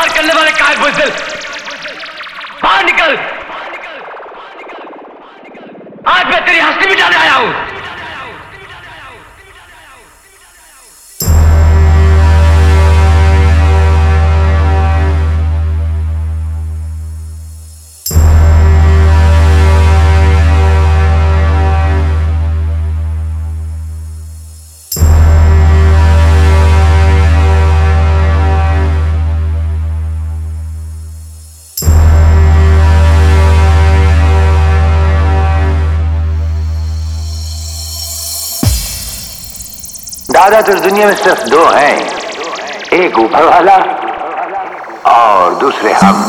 वार करने वाले काय बुज़दिल, बाहर निकल। आज मैं तेरी हस्ती मिटाने आया हूं। दादा तो दुनिया में सिर्फ दो हैं, एक ऊपर वाला और दूसरे हम।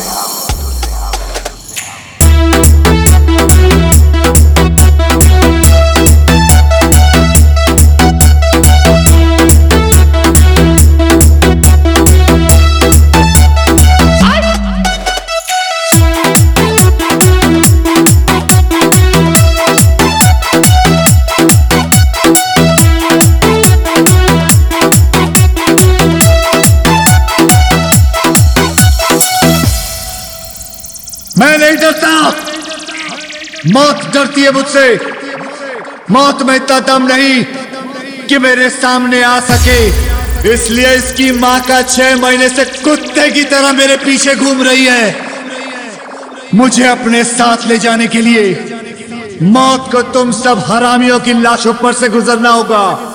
मैं नहीं डरता, मौत डरती है मुझसे। मौत में इतना दम नहीं कि मेरे सामने आ सके, इसलिए इसकी मां का 6 महीने से कुत्ते की तरह मेरे पीछे घूम रही है। मुझे अपने साथ ले जाने के लिए मौत को तुम सब हरामियों की लाशों पर से गुजरना होगा।